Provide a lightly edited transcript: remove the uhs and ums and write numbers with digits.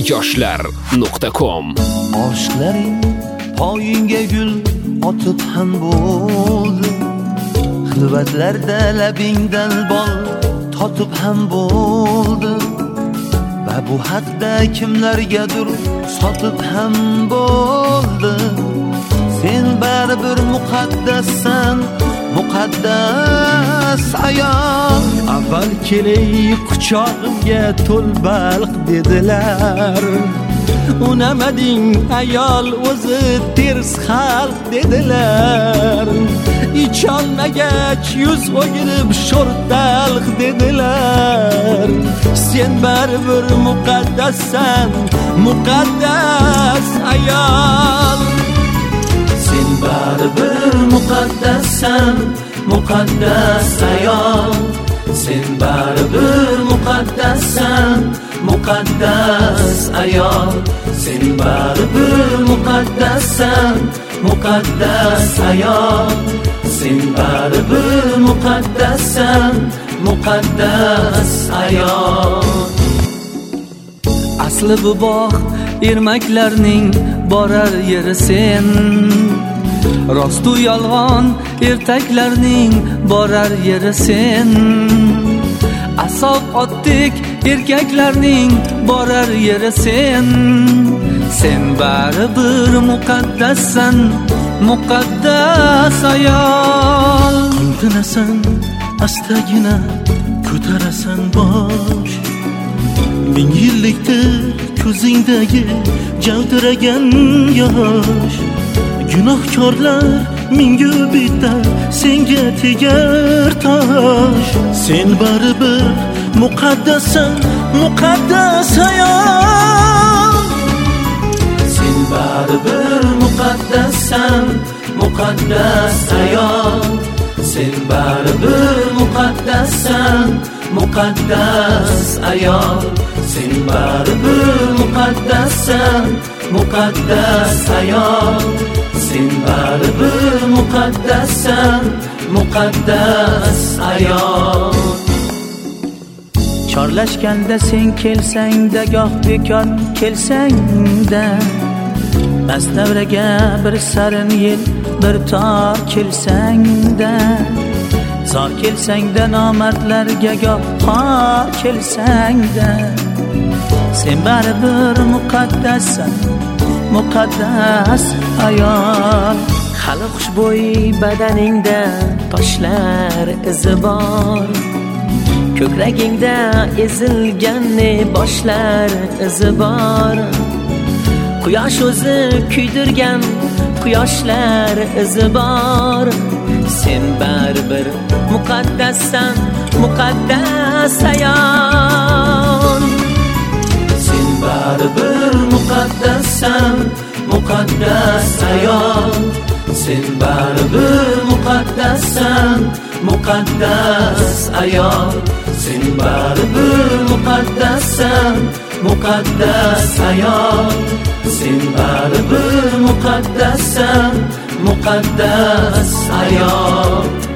yoshlar.com. Oshlaring poyinga gul otib ham bo'ldi, xilvatlarda labingdan bol totib ham bo'ldi, va bu haqda kimlargadir sotib ham bo'ldi. Sen baribir muqaddassan, muqaddas ayol. Avval kelay quchog'imga to'l balq dedilar, unamading ayol o'zi ters xalq dedilar. Icholmagach yuz o'girib sho'rtalq dedilar. Sen baribir muqaddassan, muqaddas ayol. Sen baribir muqaddassan, muqaddas ayol. Sen baribir muqaddassan, muqaddas ayol. Sen baribir muqaddassan, muqaddas ayol. Sen baribir muqaddassan, muqaddas ayol. Asli bu bog' ermaklarning borar yeri sen, rostu yolg'on ertaklarning borar yeri sen. Asoq otdik erkaklarning borar yeri sen. Sen baribir muqaddassan, muqaddas ayol. Intinasan, astagina ko'tarasan bosh, ming yillikdir ko'zingdagi javdiragan yosh. Gunohkorlar mingu bitta senga tegar tosh. Sen baribir muqaddassan, muqaddas ayol. Sen baribir muqaddassan, muqaddas ayol. Sen baribir muqaddassan, muqaddas ayol. Sen baribir muqaddassan, muqaddas ayol. Sen baribir muqaddassan, muqaddas ayol. Chorlashganda sen kelsang-da, goh bekor kelsang-da, Dastavraga bir sarin yil bir tor kelsang-da, zor kelsang-da nomardlarga goh xor kelsang-da, sen baribir muqaddassan, muqaddas ayol. Hali xushbo'y badaningda toshlar izi bor, ko'kragingda ezilgan boshlar izi bor. Quyosh o'zi kuydirgan quyoshlar izi bor. Sen baribir muqaddassan, muqaddas ayol. Sen baribir muqaddassan, muqaddas ayol. Sen baribir muqaddassan, muqaddas ayol. Sen baribir muqaddassan, muqaddas ayol. Sen baribir muqaddassan, muqaddas ayol.